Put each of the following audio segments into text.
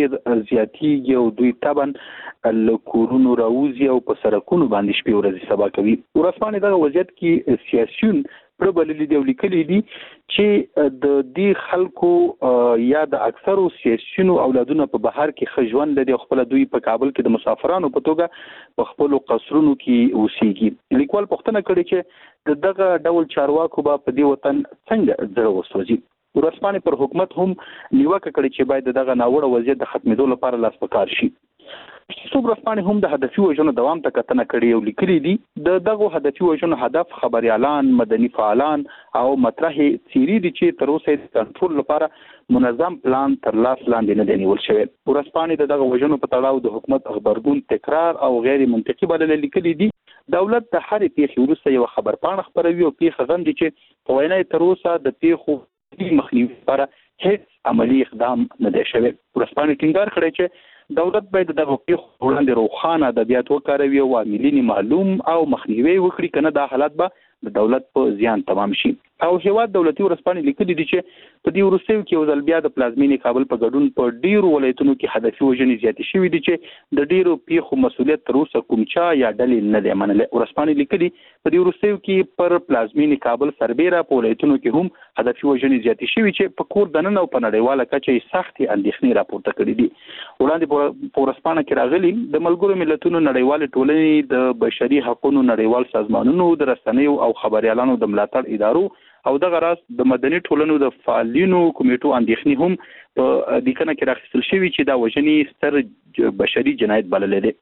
ډیر زیاتیږي او دوی طبعا له کورونو راوځي او په سړکونو باندې شپې ورځې سبا کوي. ورځپاڼې دغه وضعیت کې سیاسیون پر بللي دی او لیکلي دي چې د دې خلکو یا د اکثرو سیاسیونو اولادونه په بهر کې ښه ژوند لري او خپل دوی په کابل کې د مسافرانو په توګه په خپلو قصرونو کې اوسېږي. لیکوال پوښتنه کړې چې دغه ډول چارواکو به په دې وطن څنګه زړه وسوځي. ورځپاڼې پر حکومت هم نیوکه کړې چې باید دغه ناوړه وضعیت د ختمېدو لپاره لاس په کار شي. څو ورځپاڼې هم د هدفي وژنو دوام ته کتنه کړې او لیکلي دي د دغه هدفي وژنو هدف خبريالان، مدني فعالان او مطرح څیرې دي چې تر اوسه د کنټرول لپاره منظم پلان تر لاس لاندې نه دی نیول شوی. ورځپاڼې دغه وژنو په تړاو د حکومت خبرګون تکرار او غیر منطقي بلل لیکلي دي. دولت د هرې پیښې وروسته یو خبرپاڼه خپروي او پیښه غندي چې په وینا تر اوسه د پیښو مخنیوي لپاره هیڅ عملی اقدام نه دی شوی. ورځپاڼې ټینګار کړی چې دولت باید دغه پیښو وړاندې روښانه ادبیات وکاروي او عاملین معلوم او مخنیوي وکړي، کنه دا حالات به د دولت په زیان تمام شي. او هیواد دولتي ورځپاڼې لیکلي دي چې په دې وروستیو کې یو ځل بیا د پلازمینې کابل په ګډون په ډیرو ولایتونو کې هدفي وژنې زیاتې شوې دي چې د ډیرو پیښو مسؤلیت تر اوسه کوم چا یا ډلې نه دی منلی. ورځپاڼې لیکلي په دې وروستیو کې پر پلازمینې کابل سربیره په ولایتونو کې هم هدفي وژنې زیاتې شوې چې په کور دننه او په نړیواله کچه یې سختې اندېښنې راپورته کړي دي. وړاندې په ورځپاڼه کې راغلي د ملګرو ملتونو نړیوالې ټولنې، د بشري حقوقو نړیوال سازمانونو، د رسنیو او خبريالانو د ملاتړ ادارو او دغه راز د مدني ټولنو د فعالینو کمیټو اندېښنې هم په لیکنه کې راخیستل شوي چې دا وژنې ستر بشري جنایت بللی دی.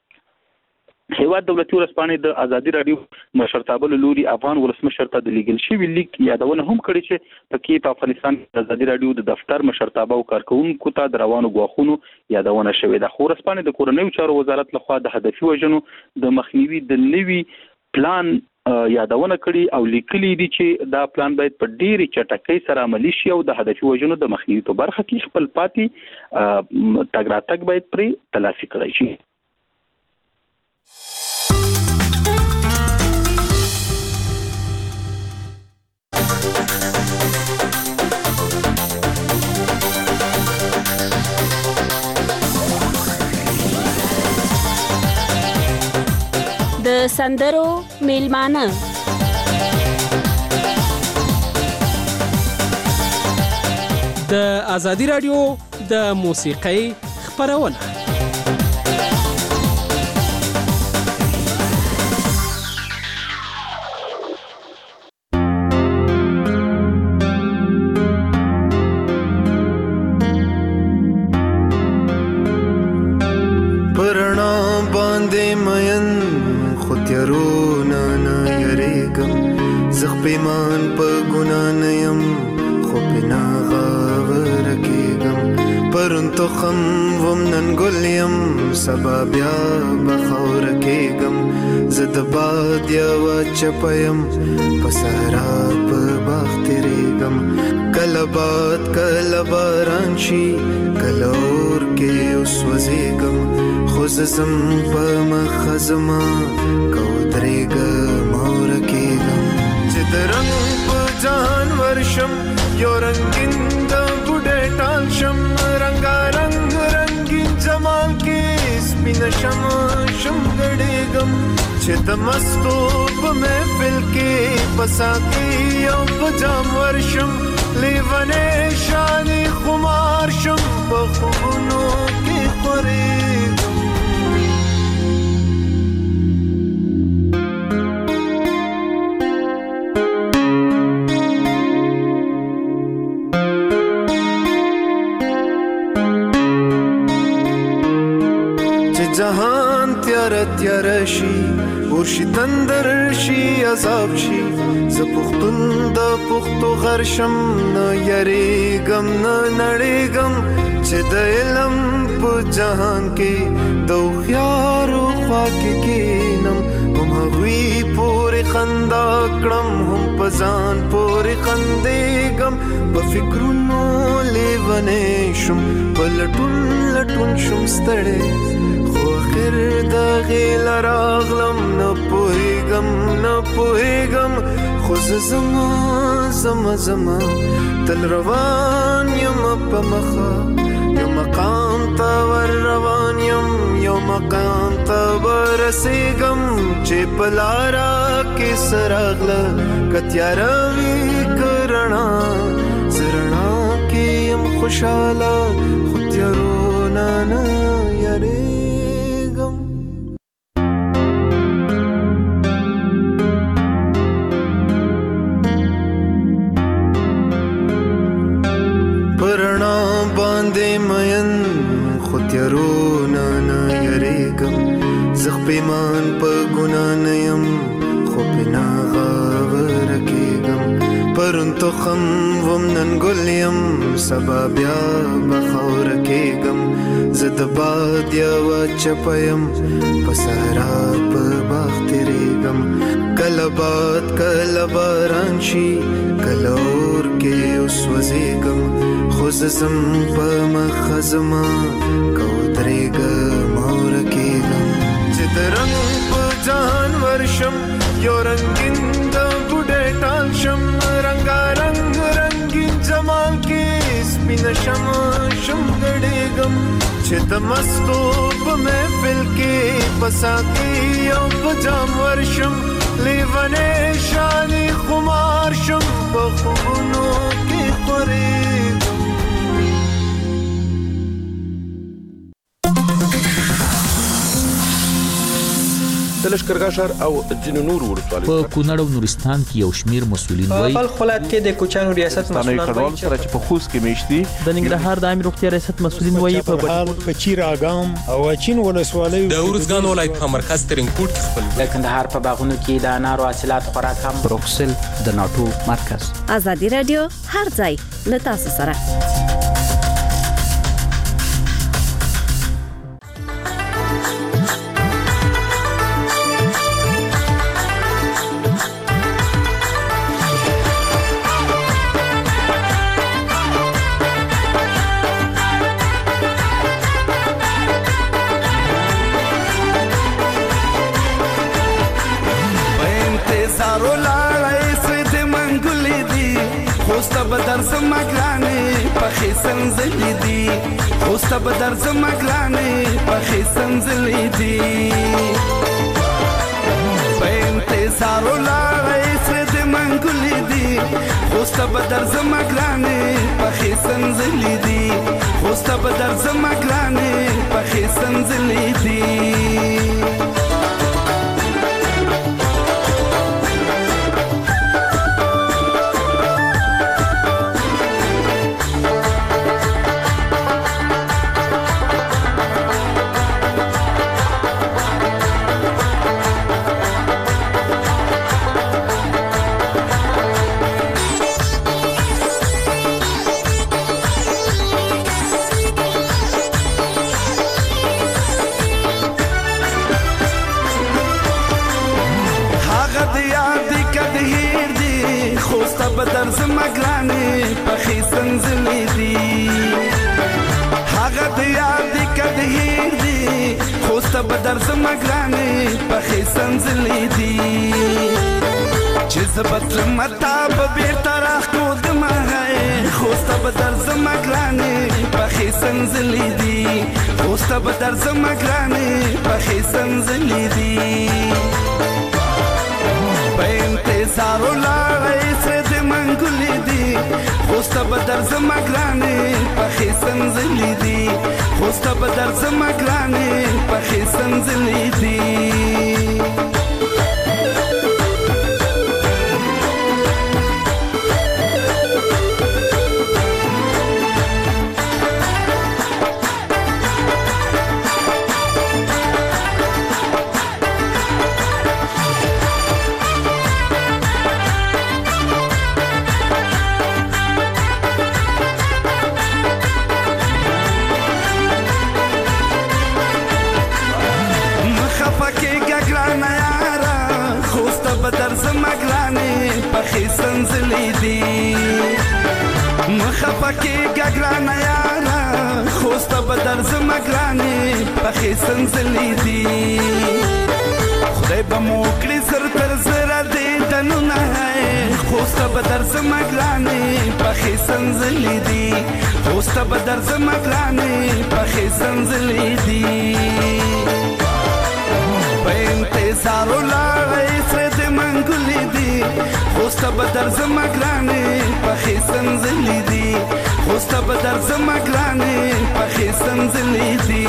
هیواد دولتي ورځپاڼې د ازادي راډیو مشرتابه له لوري افغان ولسمشر ته د لیږل شوي لیک یادونه هم کړې چې پکې په افغانستان کې د ازادي راډیو د دفتر مشرتابه او کارکوونکو ته د روانو ګواښونو یادونه شوې ده. خو ورځپاڼې د کورنیو چارو وزارت لخوا د هدفي وژنو د مخنیوي د نوي پلان یادونه کړي او لیکلي دي چې دا پلان باید په ډېرې چټکۍ سره عملي شي او د هدفي وژنو د مخنیوي په برخه کې خپل پاتې تګ راتګ باید پرې تلافي کړی شي. د سندرو میلمانه د ازادي راډیو د موسیقۍ خپرونه. پیمان په ګنا نه يم خو پنا غاور کېږم پرون تخم وم نن ګل یم سبا بیا بخور کېږم زه د باد یوه چپه یم په صحرا په باغ تېرېږم کله باد کله باران شي کله اور کې وسوځېږم خو زه ځم په مخه زما که ودرېږم اور کېږم چې د رنګ په جهان ورشم یو رنګین د بوډۍ ټال شم رنګارنګ رنګین جمال کې سپینه شم ګډېږم چې د مستو په محفل کې په ساقي او په جام ورشم لیونی شانې خمار شم په خوبونو کې خورېږم. جهان تیار شي ورشي تندر شي عذاب شي زه پښتون د پښتو غر شم نه یریږم نه نړېږم چې د علم په جهان کې د هوښیارو خوا کې کښېنم هم هغوی پورې خندا کړم هم په ځان پورې خندېږم په فکرونو لیونی شم په لټون شم ستړی خیر د غیل راغلم نه پوهېږم خو زه زما تل روان یم په مخه یو مقام ته یو مقام قبر سیگم چې پلارا کې سراغله کتیارا وی کرنا زرنا کې يم خوشاله خطیرونا نه یریګم پرنا باندې مین خطیرونا نه یریګم زخ پیمان په ګنا نه يم خو پنا غاور کېږم پرون تخم ومنن ګل یم سبا بیا بخور کېږم زه د باد یوه چپه یم په صحرا په باغ تېرېږم کله باد کله باران شي کله اور کې وسوځېږم خو زه ځم په مخه زما که ودرېږم اور کېږم چې د رنګ په جهان ورشم یو رنګین د بوډۍ ټال شم رنګارنګ رنګین جمال کې سپینه شم ګډېږم چې د مستو په محفل کې په ساقي او په جام ورشم لیونی شانې خمار شم په خوبونو کې خورېږم د لښکرګاه ښار او ځینو نورو ولسوالیو په کونړ او نورستان کې یو شمېر مسؤلین وایي په بلخ ولایت کې د کوچیانو ریاست مسؤلین وایي چې په خوست کې میشتي د ننګرهار د عامه روغتیا ریاست مسؤلین وایي په چیر اګام او اچین ولسوالیو د ورزګان ولایت په مرکز ترینکوټ خپل د کندهار په باغونو کې د انارو حاصلات خوراک هم بروکسل د ناټو مرکز ازادي رادیو هر ځای له تاسو سره بدر زمګلانې پخې سنځلې دي خوست بدر زمګلانې پخې سنځلې دي په انتظار ولاړې سره د منګلې دي خوست بدر زمګلانې پخې سنځلې دي خوست بدر زمګلانې پخې سنځلې دي بدر زمګلانې پخې سنځلې دي هغه د یاد کده هیر دي خوست بدر زمګلانې پخې سنځلې دي چې زبط متا په بیرته راخو د مای خوست بدر زمګلانې پخې سنځلې دي خوست بدر زمګلانې پخې سنځلې دي په انتظار ولاړې سره د منګلې دي خوست بدر زمګلانې پخې سنځلې دي خوست بدر زمګلانې پخې سنځلې دي بدر زمګلانې پخې سنځلې دي مخه پکې ګګرانه یاره خوست بدر زمګلانې پخې سنځلې دي خدای به مو کړي سر تر زره دې دنونه خوست بدر زمګلانې پخې سنځلې دي خوست بدر زمګلانې پخې سنځلې دي انتظار ولاړې سره د منګولې دي خوسته به درځم ګرانې پخې سنځلې دي خوسته به درځم ګرانې پخې سنځلې دي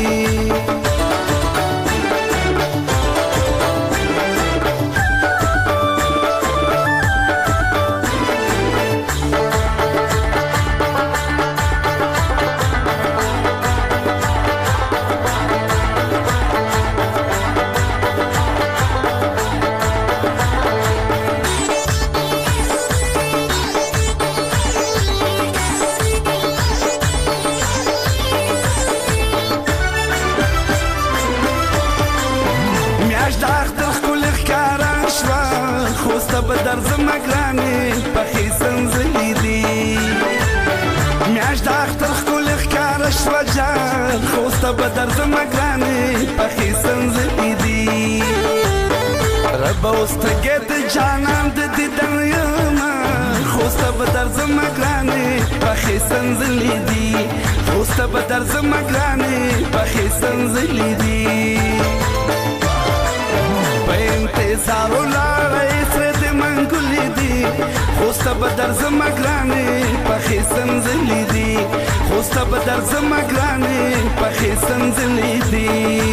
به درځم ګرانې پخې سنځلې دي میاشت د اختر ښکلې ښکاره شوه جان خوسته به درځم ګرانې پخې سنځلې دي ربه اوس تږې د جانان د دیدن یمه خوسته به درځم ګرانې پخې سنځلې دي خوسته به درځم ګرانې پخې سنځلې دي په انتظار ولاړې سره د منګولې دي خوسته به درځم ګرانې پخې سنځلې دي خوسته به درځم ګرانې پخې سنځلې دي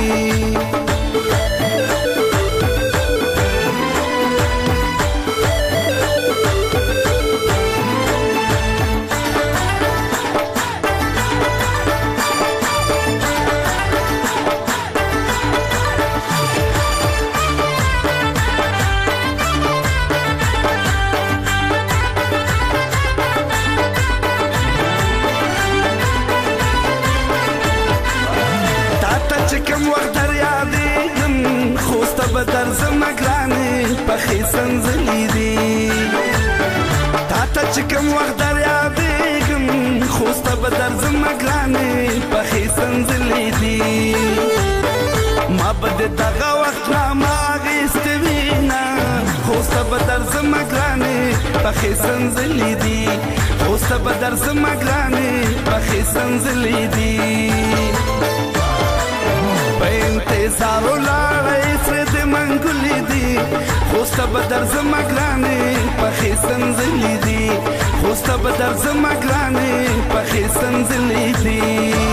به درځم ګرانې پخې سنځلې دي تا ته چې کوم وخت در یادېږم خوسته به درځم ګرانې پخې سنځلې دي ما به د دغه وخت نامه اخیستې وینه خوسته به درځم ګرانې پخې سنځلې دي خوسته به درځم ګرانې پخې سنځلې دي په انتظار ولاړې سره د منګولې دي خوسته به درځم ګرانې پخې سنځلې دي خوسته به درځم ګرانې پخې سنځلې دي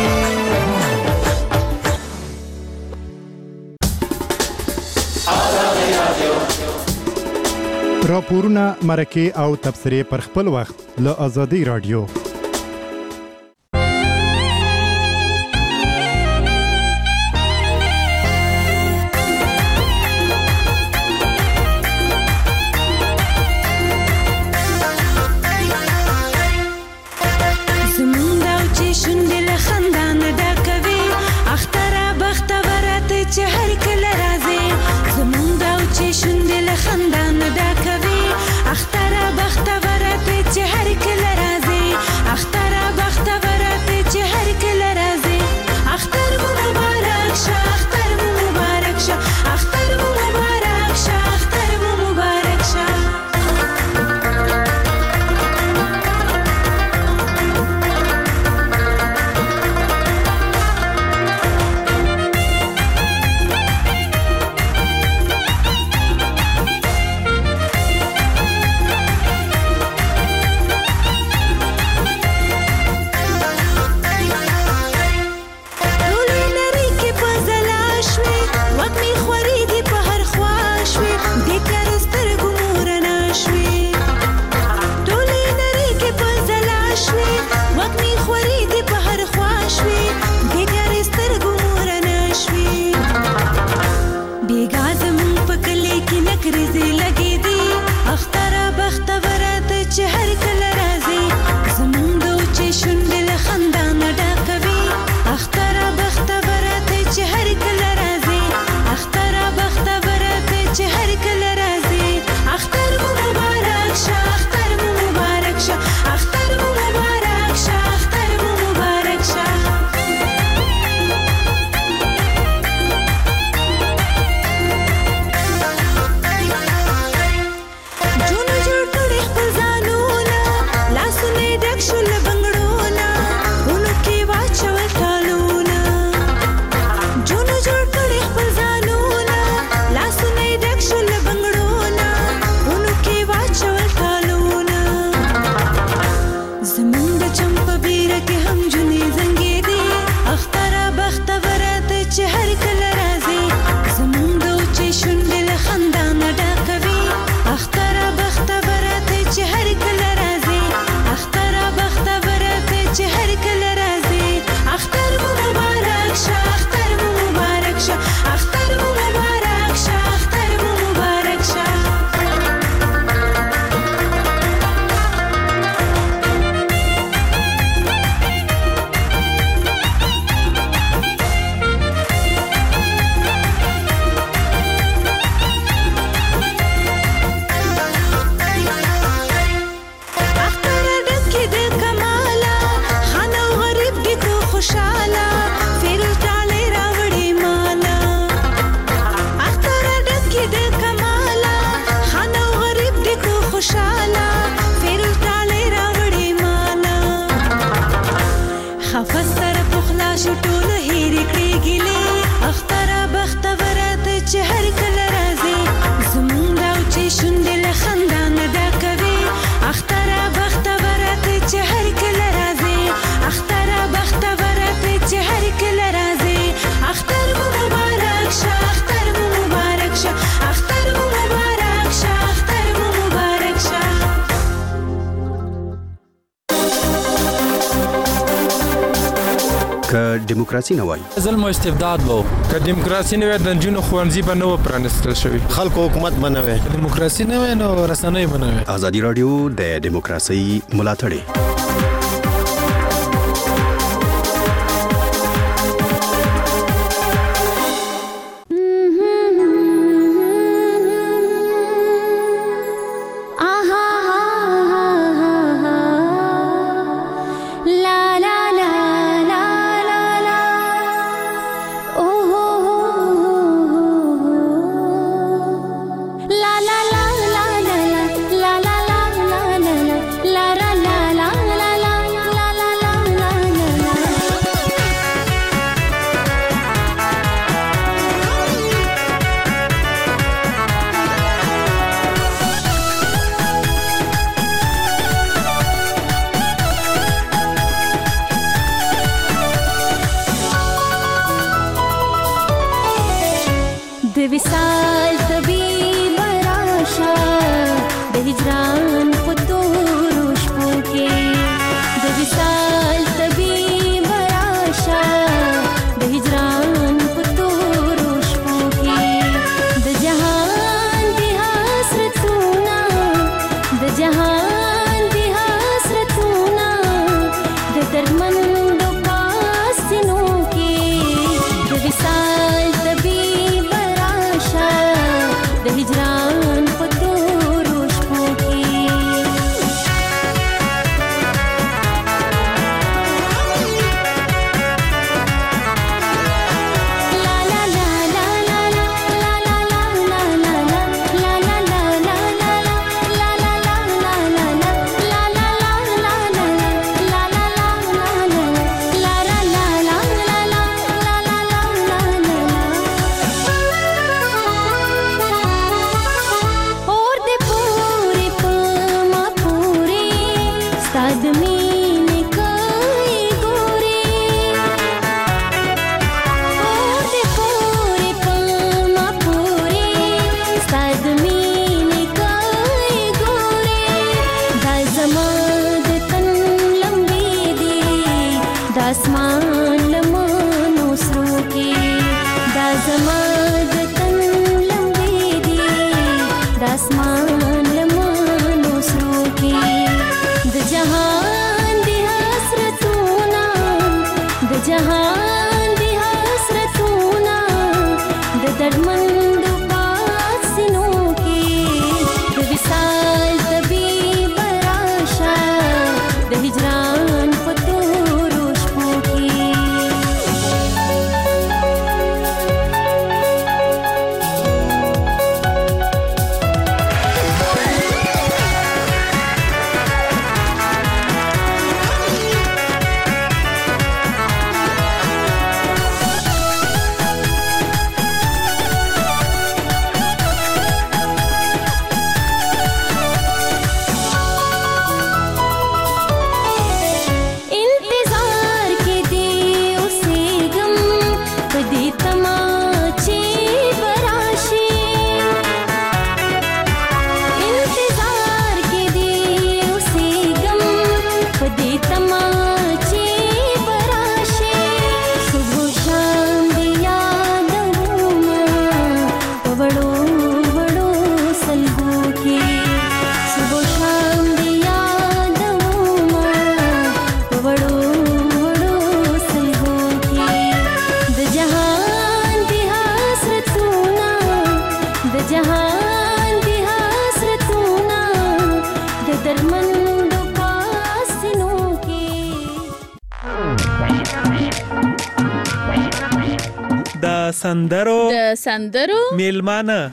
راپورونه مرکې او تبصرې پر خپل وخت له آزادۍ رادیو. خندان دا کوي اختر بخت ورته چې هر کله راځي دیموکراسي نه وای. ظلم او استبداد وو. که دیموکراسي نه وای د جنونو خوانزي به نه پرانستل شوی. خلکو حکومت بنوي. دیموکراسي نه وای نو رسنۍ بنوي. ازادي رادیو د دیموکراسي ملاتړ. سندرو میلمانه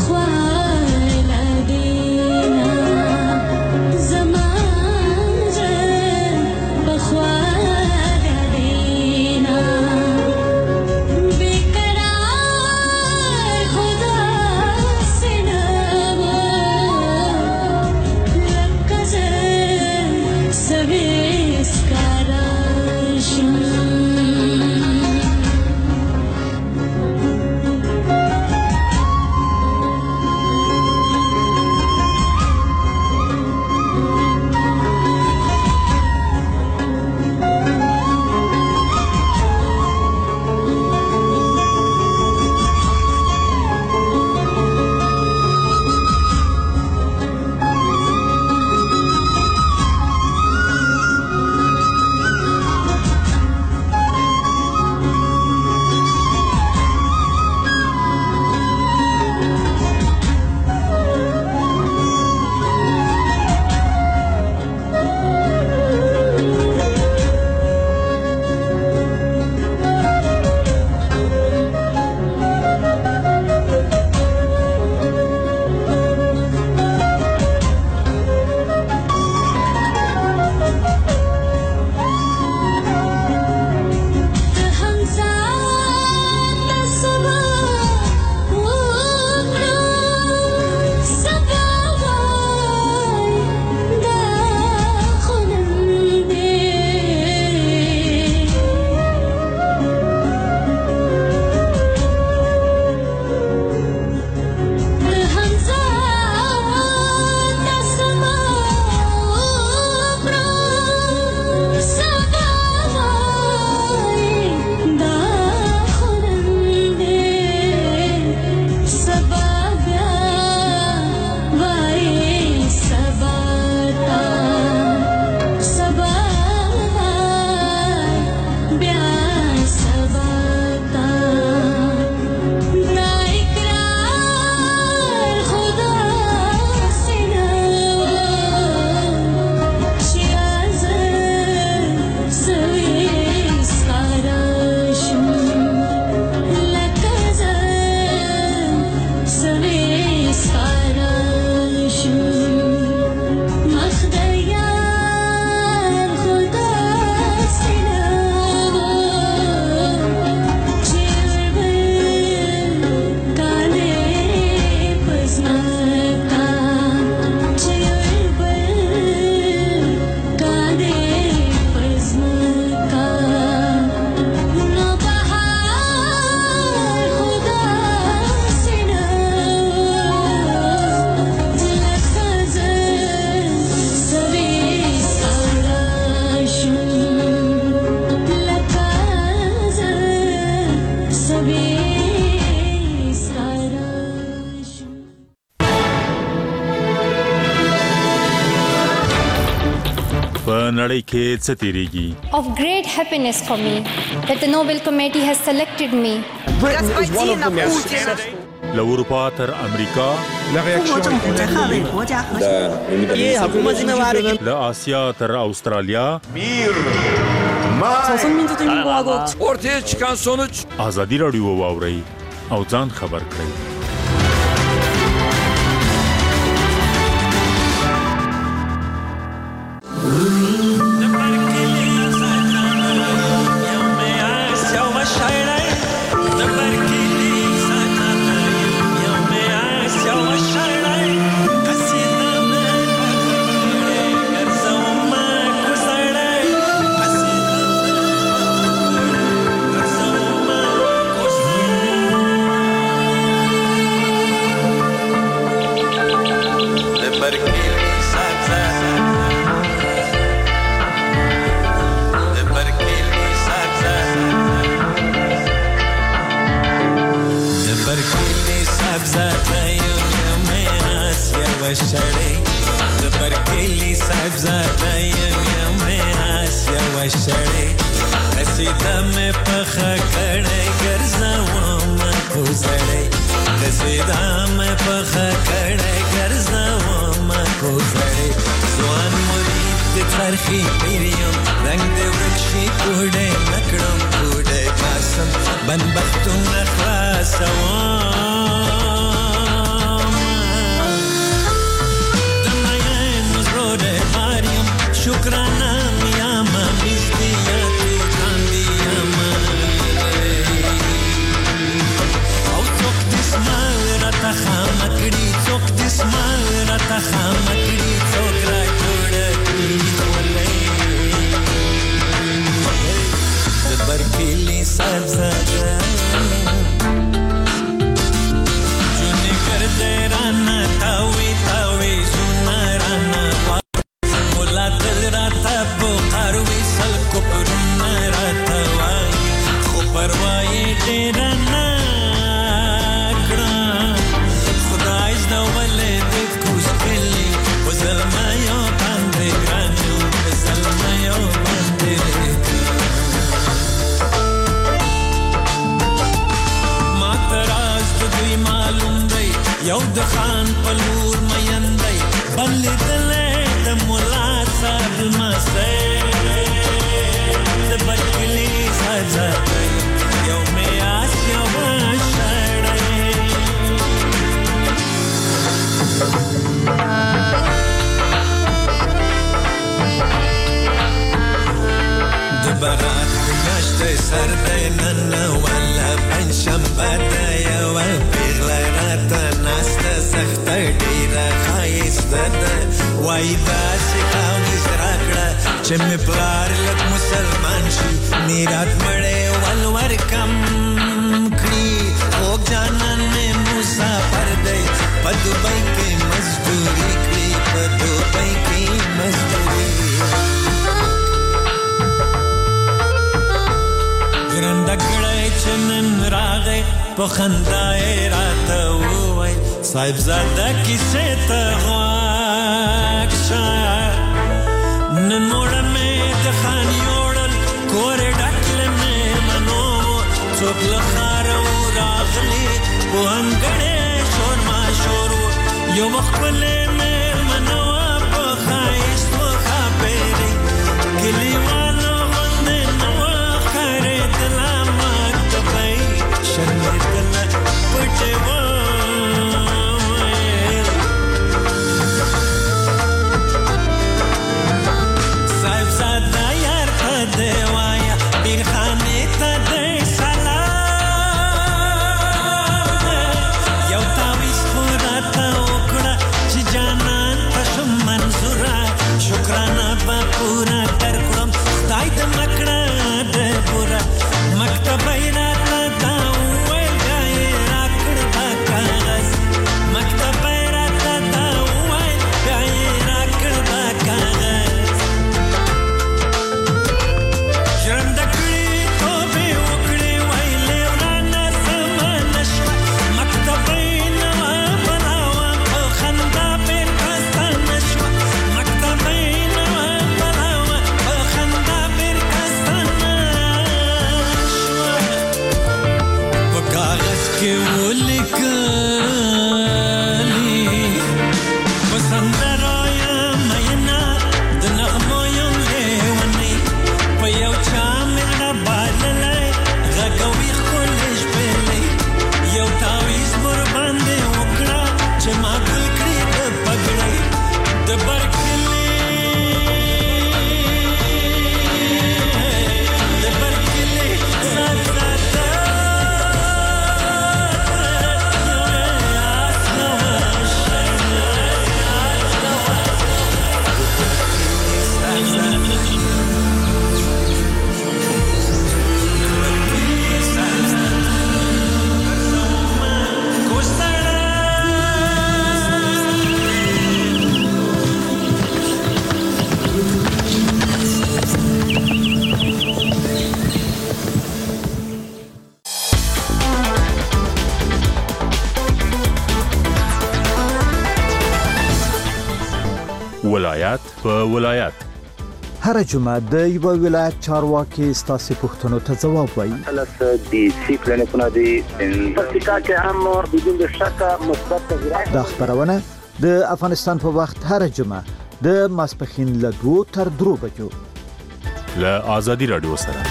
نړۍ کې څه تیریږي. Of great happiness for me that the Nobel Committee has selected me. Britain is one of the most له اروپا تر امریکا له آسیا تر استرالیا ortaya çıkan sonuç ازادي راډیو واوري او ځان خبر کړئ. بن بختون خلاصوان صاحب زاده جونی کرده رانا تاوی تاوی زونه رانا مولا دل راتا بخاروی سلکو پرونه راتا وای خو پروایی دیره نکرم خدای زده ولی دید کوز کلی و ظلمه یا بنده گرانو و ظلمه یا بنده ما تراز دوی معلوم دی یو د خان پلور مین دی بلی دلی د مولا صاحب مستی د بکلی سزا دی یو میاس یو شړی د برات میاشت سر دی نن ولا پنجشنبه ده یوه پیغله راته ناسته سخته ډېره ښایسته ده وایي داسې تعویض راکړه چې مې پلار لږ مسلمان شي میرات مړی ول ورکم کړي خوږ جانان مې مسافر دی په دوبۍ کې مزدوري کړي په دوبۍ کې مزدوري ګرنده کړی چې نن راغی په خندا یې راته وویل صاحبزاده کیسې ته غوږ شه نن موړه مې د خان یوړل کور یې ډک له مېلمنو څوک له ښاره و راغلي پوهنګړی شور ماشور و یو وخت ښکلې مېلمنه وه په ښایست و ښاپېرۍ کلیوالو غوندې نه وه ښکارېدله مکتبۍ شرمېدله پټې وویل صاحبزاده یار ته دې وایه بیرخانې ته دې سلام یو تعویض خو راته وکړه چې جانان ته شم منظوره شکرانه به پوره درکړم خدای د مکړه د پوره مکتبۍ راته دا وویل بیا یې راکړ دا کاغذ مکتبۍ راته دا وویل بیا یې راکړ دا کاغذ ژرنده کړي توبې وکړې ویلې ورانه زمانه شوه مکتبۍ نه وه بلاوه په خندا بېرته ستانه شوه مکتبۍ نه وه بلاوه په خندا بېرته ستانه شوه په کاغذ کې ولیکلي په سندرو یم میینه د نغمو یم لیونۍ په یو چا مېړه بایللی غږوي ښکلې شپېلۍ یو تعویض ورباندې وکړه چې ما ګل کړي د پګړۍ د برکلي صاحبزاده ولایت په ولایت هر جمعه د یو ولایت چارواکي ستاسو پوښتنو ته ځواب وایي. دي سی پلانونه دي پکې هم بدون شک مثبت تغیرات. دا خبرونه د افغانستان په وخت هر جمعه د ماسپخین له 2 تر 3 بجو له آزادي رادیو سره.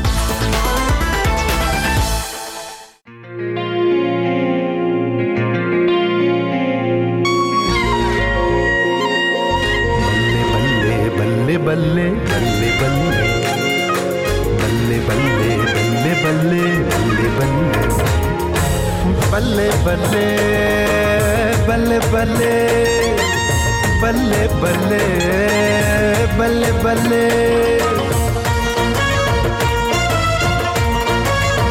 बल्ले बल्ले बल्ले बल्ले बल्ले बल्ले बल्ले बल्ले बल्ले बल्ले बल्ले बल्ले बल्ले बल्ले बल्ले